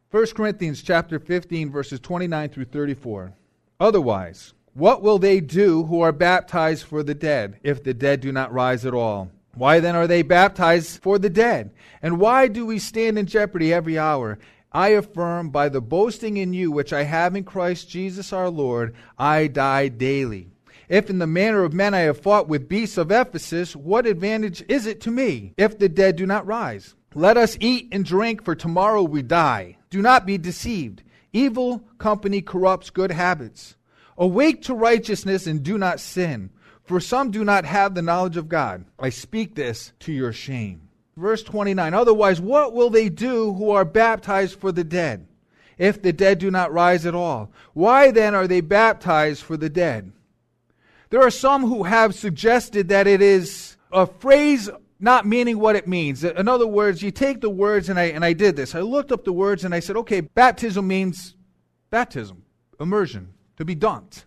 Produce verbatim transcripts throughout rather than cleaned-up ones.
First Corinthians chapter fifteen, verses twenty-nine through thirty-four. Otherwise, what will they do who are baptized for the dead, if the dead do not rise at all? Why then are they baptized for the dead? And why do we stand in jeopardy every hour? I affirm by the boasting in you which I have in Christ Jesus our Lord, I die daily. If in the manner of men I have fought with beasts of Ephesus, what advantage is it to me, if the dead do not rise? Let us eat and drink, for tomorrow we die. Do not be deceived. Evil company corrupts good habits. Awake to righteousness and do not sin, for some do not have the knowledge of God. I speak this to your shame. Verse twenty-nine, otherwise what will they do who are baptized for the dead, if the dead do not rise at all? Why then are they baptized for the dead? There are some who have suggested that it is a phrase not meaning what it means. In other words, you take the words, and I and I did this. I looked up the words and I said, okay, baptism means baptism, immersion, to be dunked.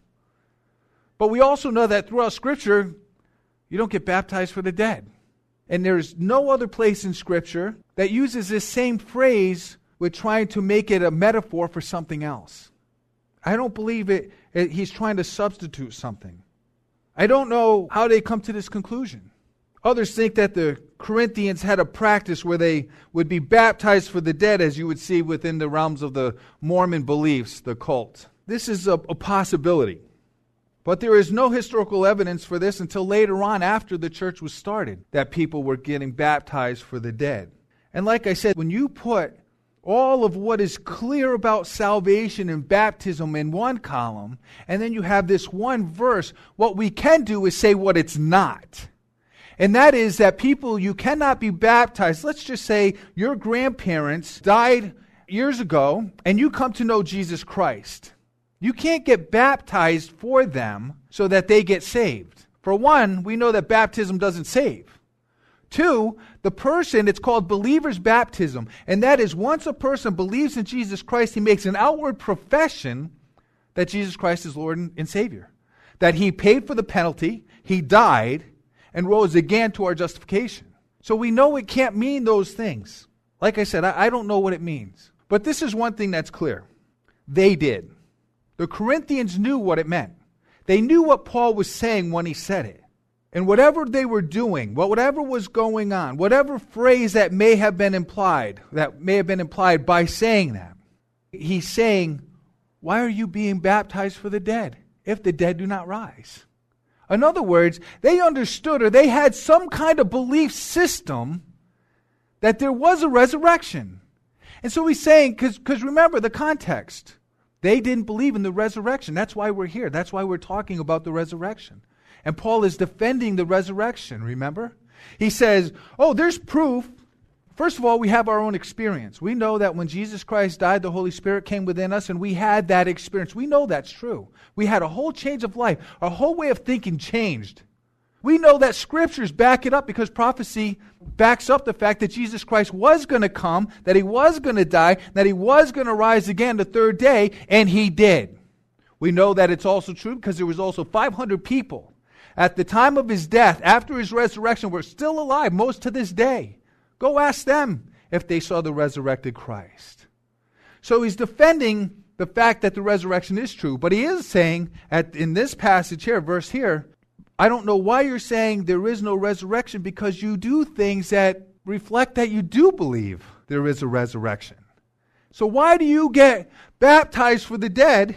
But we also know that throughout Scripture, you don't get baptized for the dead. And there's no other place in Scripture that uses this same phrase with trying to make it a metaphor for something else. I don't believe it, it he's trying to substitute something. I don't know how they come to this conclusion. Others think that the Corinthians had a practice where they would be baptized for the dead, as you would see within the realms of the Mormon beliefs, the cult. This is a, a possibility. But there is no historical evidence for this until later on, after the church was started, that people were getting baptized for the dead. And like I said, when you put all of what is clear about salvation and baptism in one column, and then you have this one verse, what we can do is say what it's not. And that is that people, you cannot be baptized. Let's just say your grandparents died years ago, and you come to know Jesus Christ. You can't get baptized for them so that they get saved. For one, we know that baptism doesn't save. Two, the person, it's called believer's baptism. And that is once a person believes in Jesus Christ, he makes an outward profession that Jesus Christ is Lord and Savior. That he paid for the penalty, he died, and rose again to our justification. So we know it can't mean those things. Like I said, I, I don't know what it means. But this is one thing that's clear. They did. The Corinthians knew what it meant. They knew what Paul was saying when he said it. And whatever they were doing, whatever was going on, whatever phrase that may have been implied, that may have been implied by saying that, he's saying, why are you being baptized for the dead if the dead do not rise? In other words, they understood, or they had some kind of belief system that there was a resurrection. And so he's saying, because remember the context, they didn't believe in the resurrection. That's why we're here. That's why we're talking about the resurrection. And Paul is defending the resurrection, remember? He says, oh, there's proof. First of all, we have our own experience. We know that when Jesus Christ died, the Holy Spirit came within us, and we had that experience. We know that's true. We had a whole change of life. Our whole way of thinking changed. We know that Scriptures back it up because prophecy backs up the fact that Jesus Christ was going to come, that he was going to die, that he was going to rise again the third day, and he did. We know that it's also true because there was also five hundred people at the time of his death, after his resurrection, were still alive, most to this day. Go ask them if they saw the resurrected Christ. So he's defending the fact that the resurrection is true, but he is saying, at, in this passage here, verse here, I don't know why you're saying there is no resurrection, because you do things that reflect that you do believe there is a resurrection. So why do you get baptized for the dead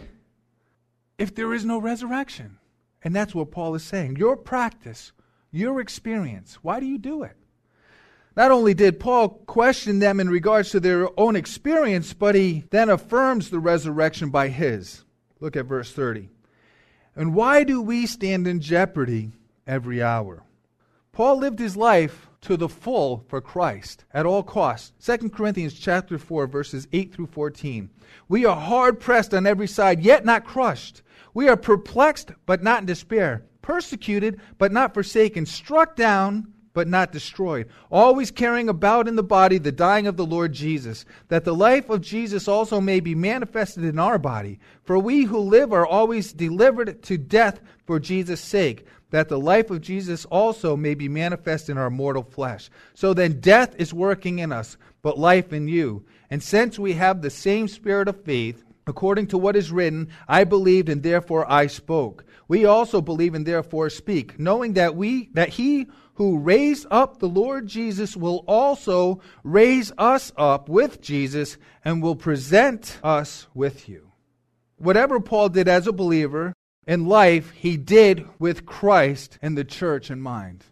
if there is no resurrection? And that's what Paul is saying. Your practice, your experience, why do you do it? Not only did Paul question them in regards to their own experience, but he then affirms the resurrection by his. Look at verse thirty. And why do we stand in jeopardy every hour? Paul lived his life to the full for Christ at all costs. Second Corinthians chapter four, verses eight through fourteen. We are hard pressed on every side, yet not crushed. We are perplexed, but not in despair. Persecuted, but not forsaken. Struck down, but not destroyed. Always carrying about in the body the dying of the Lord Jesus, that the life of Jesus also may be manifested in our body. For we who live are always delivered to death for Jesus' sake, that the life of Jesus also may be manifest in our mortal flesh. So then death is working in us, but life in you. And since we have the same spirit of faith, according to what is written, I believed and therefore I spoke. We also believe and therefore speak, knowing that we that he who raised up the Lord Jesus will also raise us up with Jesus and will present us with you. Whatever Paul did as a believer in life, he did with Christ and the church in mind.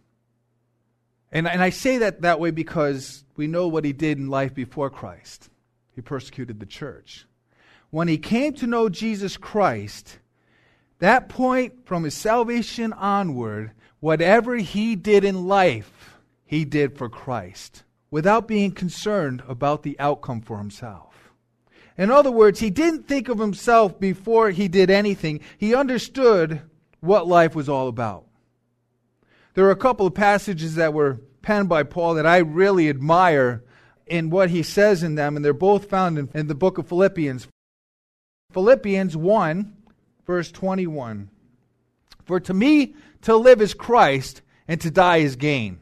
And, and I say that that way because we know what he did in life before Christ. He persecuted the church. When he came to know Jesus Christ, that point from his salvation onward, whatever he did in life, he did for Christ, without being concerned about the outcome for himself. In other words, he didn't think of himself before he did anything. He understood what life was all about. There are a couple of passages that were penned by Paul that I really admire in what he says in them, and they're both found in, in the book of Philippians. Philippians one, verse twenty-one. For to me to live is Christ, and to die is gain.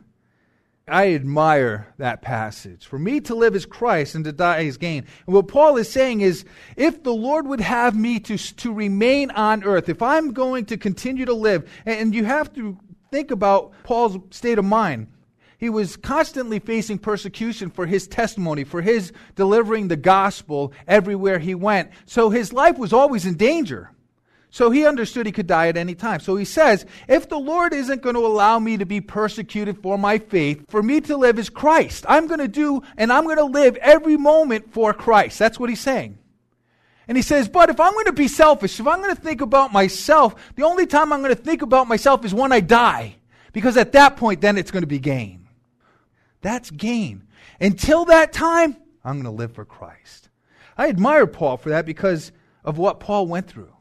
I admire that passage. For me to live is Christ, and to die is gain. And what Paul is saying is, if the Lord would have me to, to remain on earth, if I'm going to continue to live, and you have to think about Paul's state of mind. He was constantly facing persecution for his testimony, for his delivering the gospel everywhere he went. So his life was always in danger. So he understood he could die at any time. So he says, if the Lord isn't going to allow me to be persecuted for my faith, for me to live is Christ. I'm going to do and I'm going to live every moment for Christ. That's what he's saying. And he says, but if I'm going to be selfish, if I'm going to think about myself, the only time I'm going to think about myself is when I die. Because at that point, then it's going to be gain. That's gain. Until that time, I'm going to live for Christ. I admire Paul for that because of what Paul went through.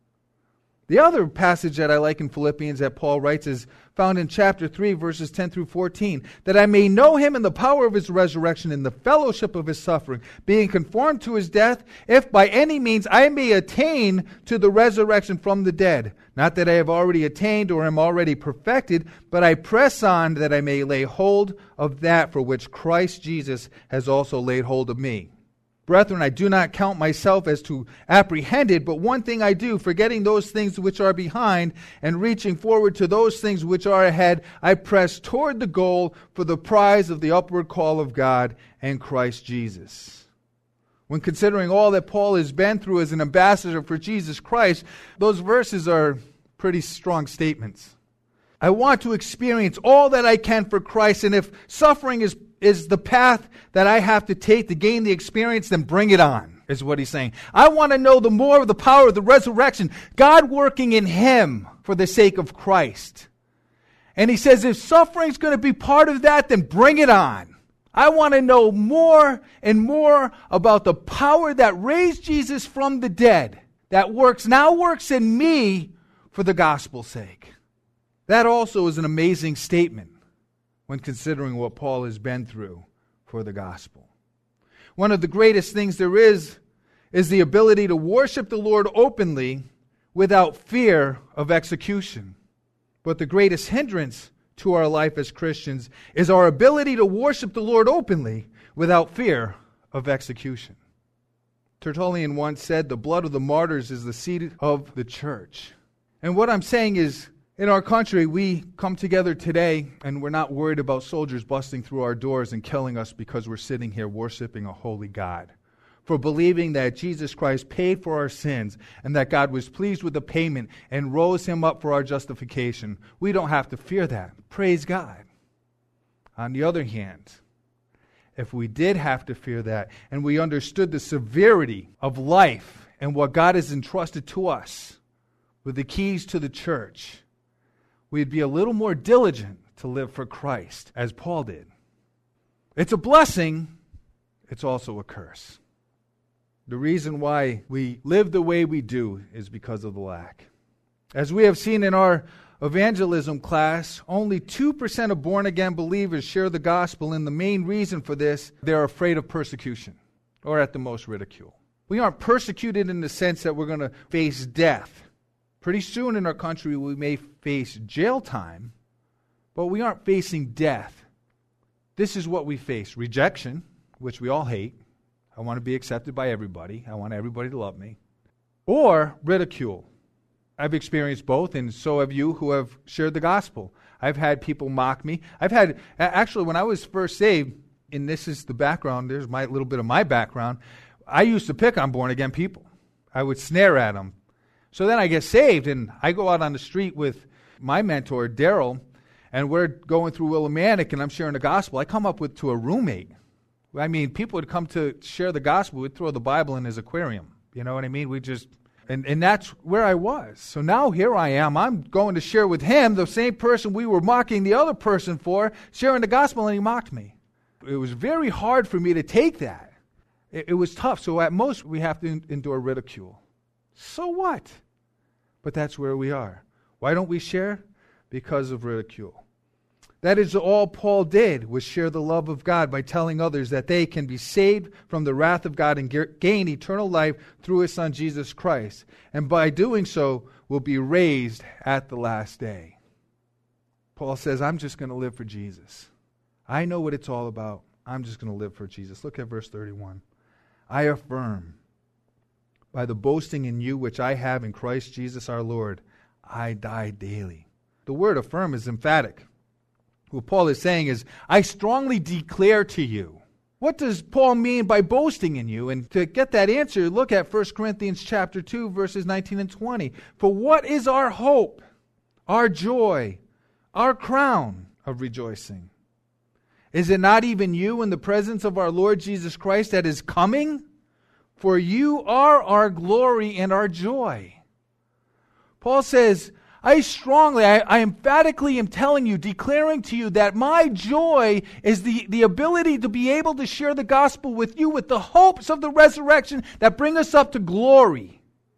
The other passage that I like in Philippians that Paul writes is found in chapter three, verses ten through fourteen. That I may know him in the power of his resurrection, in the fellowship of his suffering, being conformed to his death, if by any means I may attain to the resurrection from the dead. Not that I have already attained or am already perfected, but I press on that I may lay hold of that for which Christ Jesus has also laid hold of me. Brethren, I do not count myself as to apprehended, but one thing I do, forgetting those things which are behind and reaching forward to those things which are ahead, I press toward the goal for the prize of the upward call of God and Christ Jesus. When considering all that Paul has been through as an ambassador for Jesus Christ, those verses are pretty strong statements. I want to experience all that I can for Christ, and if suffering is is the path that I have to take to gain the experience, then bring it on, is what he's saying. I want to know the more of the power of the resurrection, God working in him for the sake of Christ. And he says, if suffering's going to be part of that, then bring it on. I want to know more and more about the power that raised Jesus from the dead, that works now works in me for the gospel's sake. That also is an amazing statement when considering what Paul has been through for the gospel. One of the greatest things there is, is the ability to worship the Lord openly without fear of execution. But the greatest hindrance to our life as Christians is our ability to worship the Lord openly without fear of execution. Tertullian once said, the blood of the martyrs is the seed of the church. And what I'm saying is, in our country, we come together today and we're not worried about soldiers busting through our doors and killing us because we're sitting here worshiping a holy God. For believing that Jesus Christ paid for our sins and that God was pleased with the payment and rose him up for our justification. We don't have to fear that. Praise God. On the other hand, if we did have to fear that and we understood the severity of life and what God has entrusted to us with the keys to the church, we'd be a little more diligent to live for Christ, as Paul did. It's a blessing, it's also a curse. The reason why we live the way we do is because of the lack. As we have seen in our evangelism class, only two percent of born-again believers share the gospel, and the main reason for this, they're afraid of persecution, or at the most ridicule. We aren't persecuted in the sense that we're going to face death. Pretty soon in our country we may face jail time, but we aren't facing death. This is what we face: rejection, which we all hate. I want to be accepted by everybody. I want everybody to love me. Or ridicule. I've experienced both, and so have you who have shared the gospel. I've had people mock me. I've had, actually, when I was first saved, and this is the background, there's my little bit of my background, I used to pick on born-again people. I would snare at them. So then I get saved, and I go out on the street with my mentor, Daryl, and we're going through Willimantic, and I'm sharing the gospel. I come up with to a roommate. I mean, people would come to share the gospel. We'd throw the Bible in his aquarium. You know what I mean? We just, and, and that's where I was. So now here I am. I'm going to share with him, the same person we were mocking the other person for, sharing the gospel, and he mocked me. It was very hard for me to take that. It, it was tough. So at most, we have to endure ridicule. So what? But that's where we are. Why don't we share? Because of ridicule. That is all Paul did, was share the love of God by telling others that they can be saved from the wrath of God and gain eternal life through His Son, Jesus Christ. And by doing so, will be raised at the last day. Paul says, I'm just going to live for Jesus. I know what it's all about. I'm just going to live for Jesus. Look at verse thirty-one. I affirm, by the boasting in you which I have in Christ Jesus our Lord, I die daily. The word affirm is emphatic. What Paul is saying is, I strongly declare to you. What does Paul mean by boasting in you? And to get that answer, look at First Corinthians chapter two, verses nineteen and twenty. For what is our hope, our joy, our crown of rejoicing? Is it not even you in the presence of our Lord Jesus Christ that is coming? For you are our glory and our joy. Paul says, I strongly, I, I emphatically am telling you, declaring to you that my joy is the, the ability to be able to share the gospel with you with the hopes of the resurrection that bring us up to glory.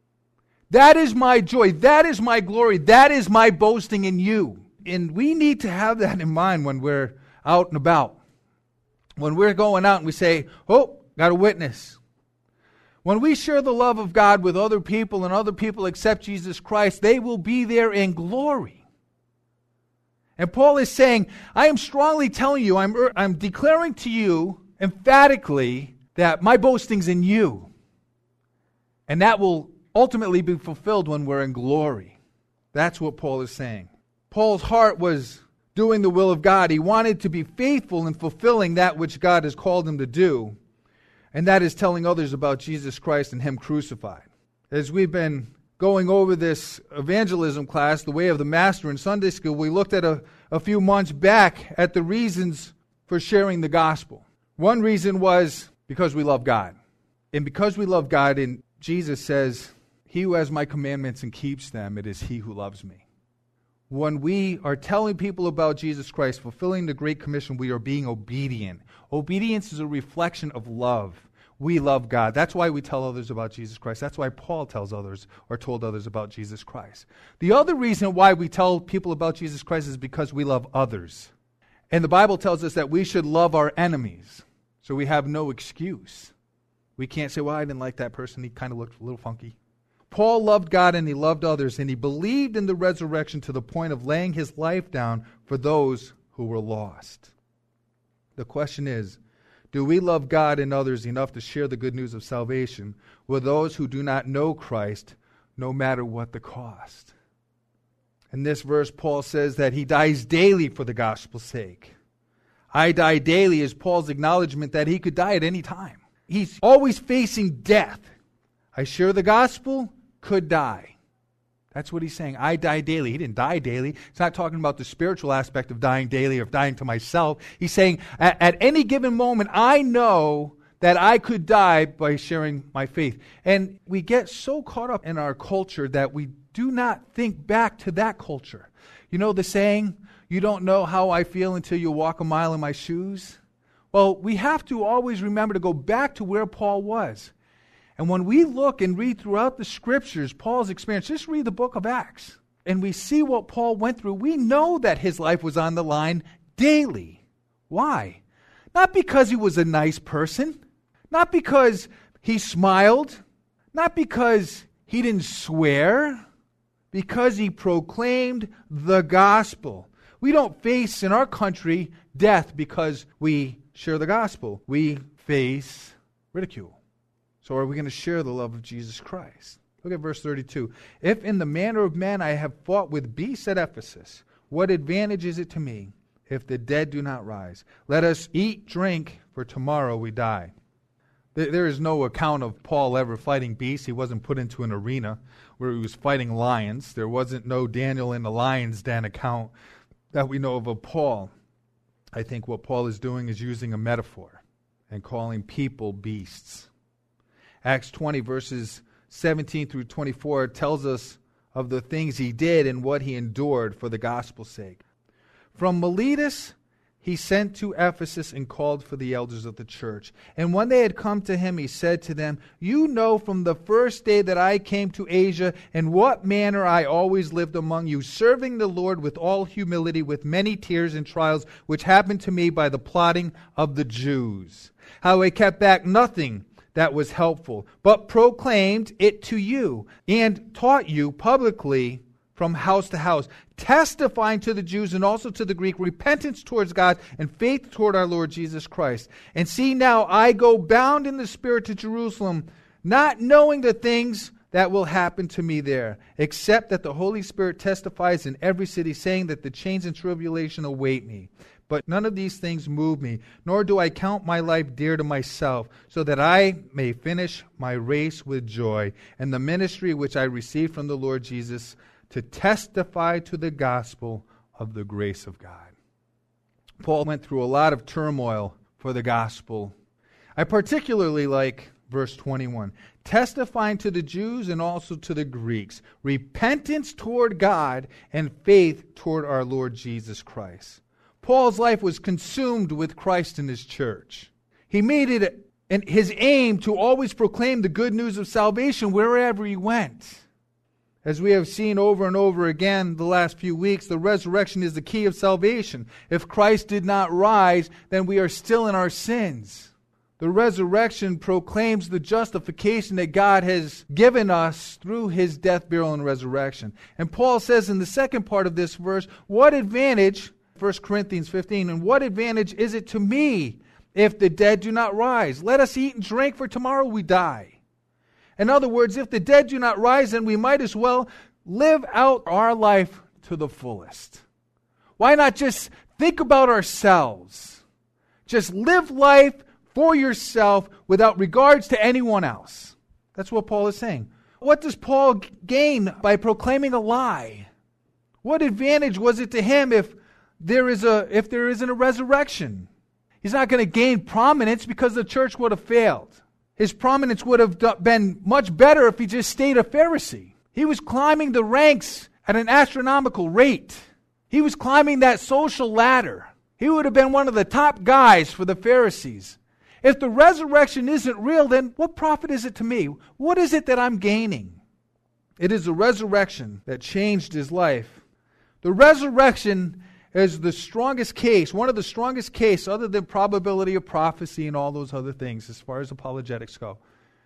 That is my joy. That is my glory. That is my boasting in you. And we need to have that in mind when we're out and about. When we're going out and we say, oh, got a witness. When we share the love of God with other people and other people accept Jesus Christ, they will be there in glory. And Paul is saying, I am strongly telling you, I'm, I'm declaring to you emphatically that my boasting's in you. And that will ultimately be fulfilled when we're in glory. That's what Paul is saying. Paul's heart was doing the will of God. He wanted to be faithful in fulfilling that which God has called him to do. And that is telling others about Jesus Christ and Him crucified. As we've been going over this evangelism class, The Way of the Master in Sunday school, we looked at a, a few months back at the reasons for sharing the gospel. One reason was because we love God. And because we love God, and Jesus says, he who has my commandments and keeps them, it is he who loves me. When we are telling people about Jesus Christ, fulfilling the Great Commission, we are being obedient. Obedience is a reflection of love. We love God. That's why we tell others about Jesus Christ. That's why Paul tells others or told others about Jesus Christ. The other reason why we tell people about Jesus Christ is because we love others. And the Bible tells us that we should love our enemies. So we have no excuse. We can't say, well, I didn't like that person. He kind of looked a little funky. Paul loved God and he loved others, and he believed in the resurrection to the point of laying his life down for those who were lost. The question is, do we love God and others enough to share the good news of salvation with those who do not know Christ, no matter what the cost? In this verse, Paul says that he dies daily for the gospel's sake. I die daily is Paul's acknowledgement that he could die at any time. He's always facing death. I share the gospel, could die. That's what he's saying. I die daily. He didn't die daily. He's not talking about the spiritual aspect of dying daily, of dying to myself. He's saying at, at any given moment, I know that I could die by sharing my faith. And we get so caught up in our culture that we do not think back to that culture. You know the saying, you don't know how I feel until you walk a mile in my shoes? Well, we have to always remember to go back to where Paul was. And when we look and read throughout the Scriptures, Paul's experience, just read the book of Acts, and we see what Paul went through, we know that his life was on the line daily. Why? Not because he was a nice person, not because he smiled, not because he didn't swear, because he proclaimed the gospel. We don't face in our country death because we share the gospel. We face ridicule. So are we going to share the love of Jesus Christ? Look at verse thirty-two. If in the manner of man I have fought with beasts at Ephesus, what advantage is it to me if the dead do not rise? Let us eat, drink, for tomorrow we die. There is no account of Paul ever fighting beasts. He wasn't put into an arena where he was fighting lions. There wasn't no Daniel in the lion's den account that we know of of Paul. I think what Paul is doing is using a metaphor and calling people beasts. Acts twenty, verses seventeen through twenty-four tells us of the things he did and what he endured for the gospel's sake. From Miletus he sent to Ephesus and called for the elders of the church. And when they had come to him, he said to them, You know from the first day that I came to Asia, in what manner I always lived among you, serving the Lord with all humility, with many tears and trials, which happened to me by the plotting of the Jews. How I kept back nothing that was helpful, but proclaimed it to you, and taught you publicly from house to house, testifying to the Jews and also to the Greek repentance towards God and faith toward our Lord Jesus Christ. And see now, I go bound in the Spirit to Jerusalem, not knowing the things that will happen to me there, except that the Holy Spirit testifies in every city, saying that the chains and tribulation await me. But none of these things move me, nor do I count my life dear to myself, so that I may finish my race with joy, and the ministry which I received from the Lord Jesus, to testify to the gospel of the grace of God. Paul went through a lot of turmoil for the gospel. I particularly like verse twenty-one. Testifying to the Jews and also to the Greeks, repentance toward God and faith toward our Lord Jesus Christ. Paul's life was consumed with Christ and his church. He made it and his aim to always proclaim the good news of salvation wherever he went. As we have seen over and over again the last few weeks, the resurrection is the key of salvation. If Christ did not rise, then we are still in our sins. The resurrection proclaims the justification that God has given us through his death, burial, and resurrection. And Paul says in the second part of this verse, what advantage, First Corinthians fifteen, and what advantage is it to me if the dead do not rise? Let us eat and drink, for tomorrow we die. In other words, if the dead do not rise, then we might as well live out our life to the fullest. Why not just think about ourselves? Just live life for yourself without regards to anyone else. That's what Paul is saying. What does Paul gain by proclaiming a lie? What advantage was it to him if there is a if there isn't a resurrection? He's not going to gain prominence because the church would have failed. His prominence would have been much better if he just stayed a Pharisee. He was climbing the ranks at an astronomical rate. He was climbing that social ladder. He would have been one of the top guys for the Pharisees. If the resurrection isn't real, then what profit is it to me? What is it that I'm gaining? It is the resurrection that changed his life. The resurrection is the strongest case, one of the strongest case, other than probability of prophecy and all those other things as far as apologetics go.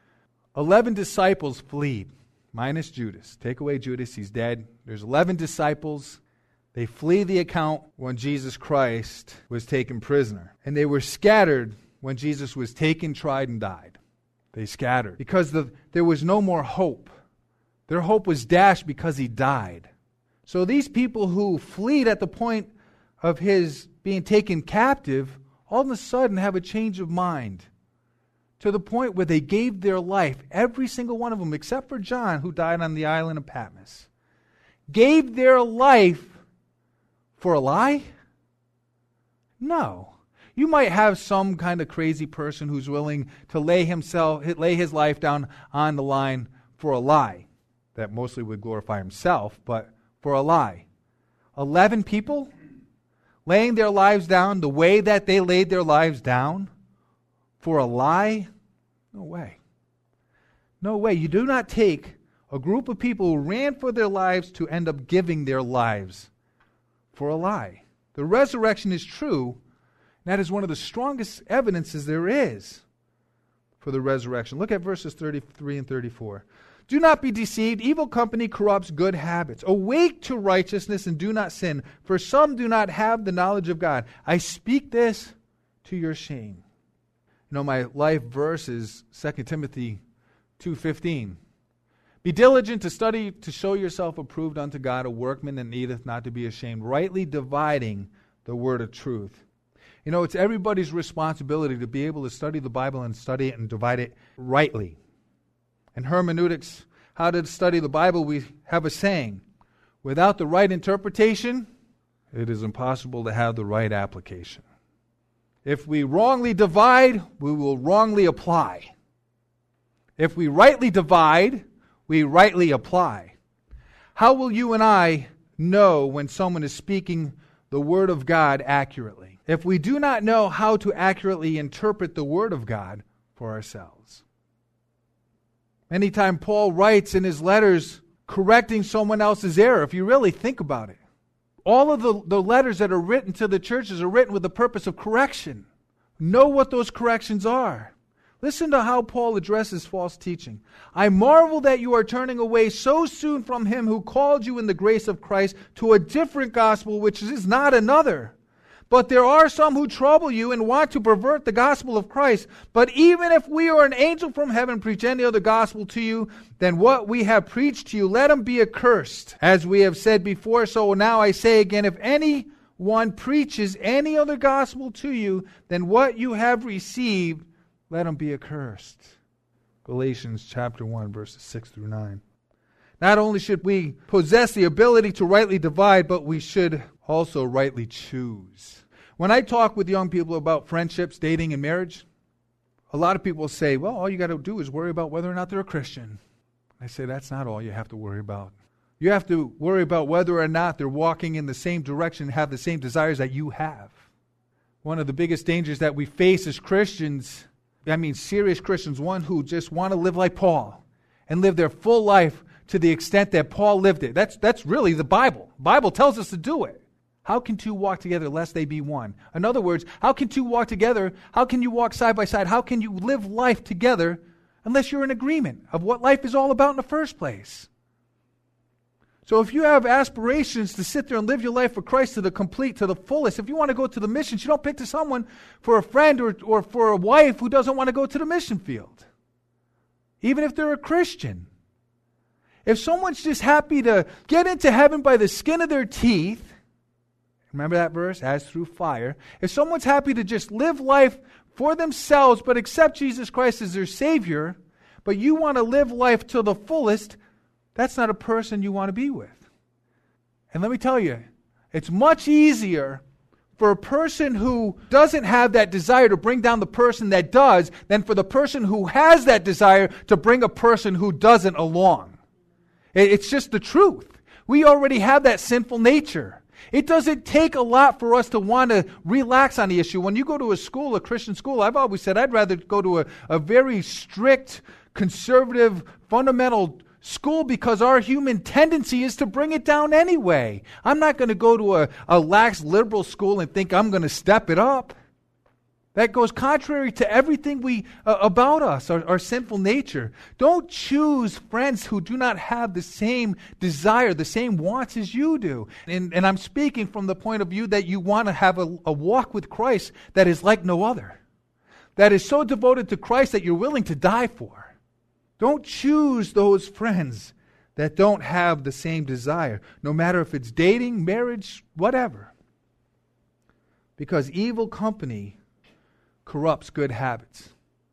Eleven disciples fleed, minus Judas. Take away Judas, he's dead. There's eleven disciples. They flee the account when Jesus Christ was taken prisoner. And they were scattered when Jesus was taken, tried, and died. They scattered because the, there was no more hope. Their hope was dashed because he died. So these people who fled at the point of his being taken captive, all of a sudden have a change of mind to the point where they gave their life, every single one of them, except for John, who died on the island of Patmos, gave their life for a lie? No. You might have some kind of crazy person who's willing to lay himself, lay his life down on the line for a lie. That mostly would glorify himself, but for a lie. Eleven people laying their lives down the way that they laid their lives down for a lie? No way. No way. You do not take a group of people who ran for their lives to end up giving their lives for a lie. The resurrection is true. And that is one of the strongest evidences there is for the resurrection. Look at verses thirty-three and thirty-four. Do not be deceived. Evil company corrupts good habits. Awake to righteousness and do not sin, for some do not have the knowledge of God. I speak this to your shame. You know, my life verse is Second Timothy two fifteen. Be diligent to study to show yourself approved unto God, a workman that needeth not to be ashamed, rightly dividing the word of truth. You know, it's everybody's responsibility to be able to study the Bible and study it and divide it rightly. In hermeneutics, how to study the Bible, we have a saying, without the right interpretation, it is impossible to have the right application. If we wrongly divide, we will wrongly apply. If we rightly divide, we rightly apply. How will you and I know when someone is speaking the Word of God accurately if we do not know how to accurately interpret the Word of God for ourselves? Anytime Paul writes in his letters correcting someone else's error, if you really think about it, all of the, the letters that are written to the churches are written with the purpose of correction. Know what those corrections are. Listen to how Paul addresses false teaching. I marvel that you are turning away so soon from him who called you in the grace of Christ to a different gospel, which is not another. But there are some who trouble you and want to pervert the gospel of Christ. But even if we or an angel from heaven preach any other gospel to you than what we have preached to you, let him be accursed. As we have said before, so now I say again, if anyone preaches any other gospel to you than what you have received, let him be accursed. Galatians chapter one, verses six through nine. Not only should we possess the ability to rightly divide, but we should also rightly choose. When I talk with young people about friendships, dating, and marriage, a lot of people say, well, all you got to do is worry about whether or not they're a Christian. I say that's not all you have to worry about. You have to worry about whether or not they're walking in the same direction and have the same desires that you have. One of the biggest dangers that we face as Christians, I mean serious Christians, one who just want to live like Paul and live their full life to the extent that Paul lived it. That's, that's really the Bible. The Bible tells us to do it. How can two walk together lest they be one? In other words, how can two walk together? How can you walk side by side? How can you live life together unless you're in agreement of what life is all about in the first place? So if you have aspirations to sit there and live your life for Christ to the complete, to the fullest, if you want to go to the missions, you don't pick to someone for a friend or, or for a wife who doesn't want to go to the mission field. Even if they're a Christian. If someone's just happy to get into heaven by the skin of their teeth, remember that verse? As through fire. If someone's happy to just live life for themselves but accept Jesus Christ as their Savior, but you want to live life to the fullest, that's not a person you want to be with. And let me tell you, it's much easier for a person who doesn't have that desire to bring down the person that does than for the person who has that desire to bring a person who doesn't along. It's just the truth. We already have that sinful nature. It doesn't take a lot for us to want to relax on the issue. When you go to a school, a Christian school, I've always said I'd rather go to a, a very strict, conservative, fundamental school because our human tendency is to bring it down anyway. I'm not going to go to a, a lax liberal school and think I'm going to step it up. That goes contrary to everything we uh, about us, our, our sinful nature. Don't choose friends who do not have the same desire, the same wants as you do. And, and I'm speaking from the point of view that you want to have a, a walk with Christ that is like no other. That is so devoted to Christ that you're willing to die for. Don't choose those friends that don't have the same desire, no matter if it's dating, marriage, whatever. Because evil company corrupts good habits.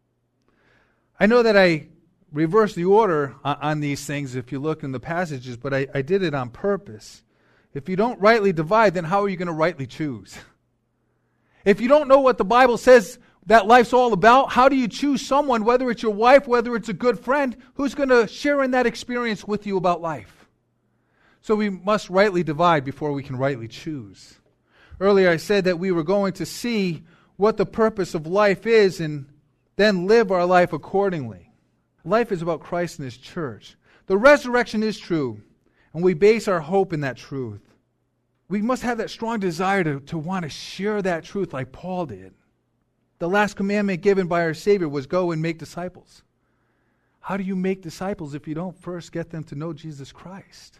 I know that I reversed the order on, on these things if you look in the passages, but I, I did it on purpose. If you don't rightly divide, then how are you going to rightly choose? If you don't know what the Bible says that life's all about, how do you choose someone, whether it's your wife, whether it's a good friend, who's going to share in that experience with you about life? So we must rightly divide before we can rightly choose. Earlier I said that we were going to see what the purpose of life is and then live our life accordingly. Life is about Christ and His church. The resurrection is true, and we base our hope in that truth. We must have that strong desire to, to want to share that truth like Paul did. The last commandment given by our Savior was go and make disciples. How do you make disciples if you don't first get them to know Jesus Christ?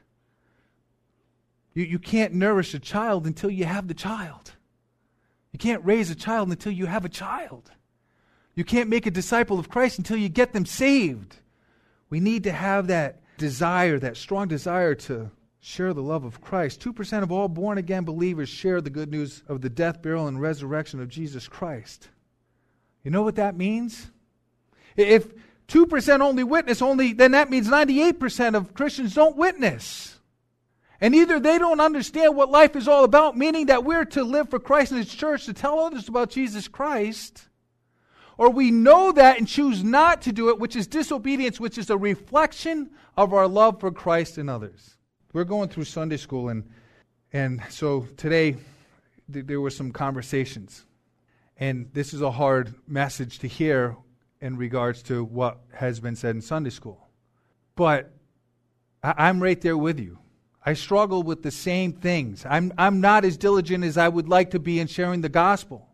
You, you can't nourish a child until you have the child. You can't raise a child until you have a child. You can't make a disciple of Christ until you get them saved. We need to have that desire, that strong desire to share the love of Christ. two percent of all born-again believers share the good news of the death, burial, and resurrection of Jesus Christ. You know what that means? If two percent only witness, only then that means ninety-eight percent of Christians don't witness. And either they don't understand what life is all about, meaning that we're to live for Christ and His church, to tell others about Jesus Christ, or we know that and choose not to do it, which is disobedience, which is a reflection of our love for Christ and others. We're going through Sunday school, and and so today th- there were some conversations. And this is a hard message to hear in regards to what has been said in Sunday school. But I- I'm right there with you. I struggle with the same things. I'm I'm not as diligent as I would like to be in sharing the gospel.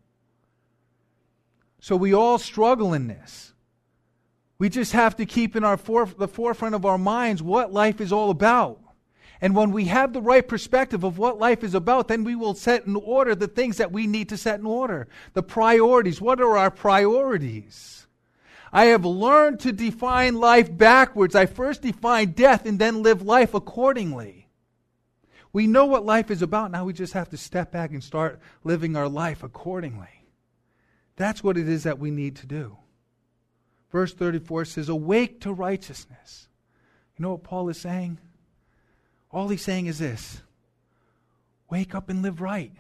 So we all struggle in this. We just have to keep in our for, the forefront of our minds what life is all about. And when we have the right perspective of what life is about, then we will set in order the things that we need to set in order. The priorities. What are our priorities? I have learned to define life backwards. I first define death and then live life accordingly. We know what life is about. Now we just have to step back and start living our life accordingly. That's what it is that we need to do. Verse thirty-four says, awake to righteousness. You know what Paul is saying? All he's saying is this: wake up and live right.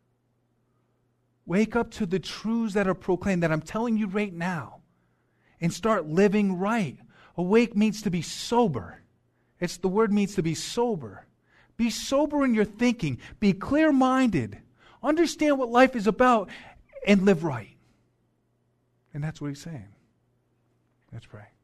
Wake up to the truths that are proclaimed, that I'm telling you right now, and start living right. Awake means to be sober. It's the word means to be sober. Be sober in your thinking. Be clear-minded. Understand what life is about and live right. And that's what he's saying. Let's pray.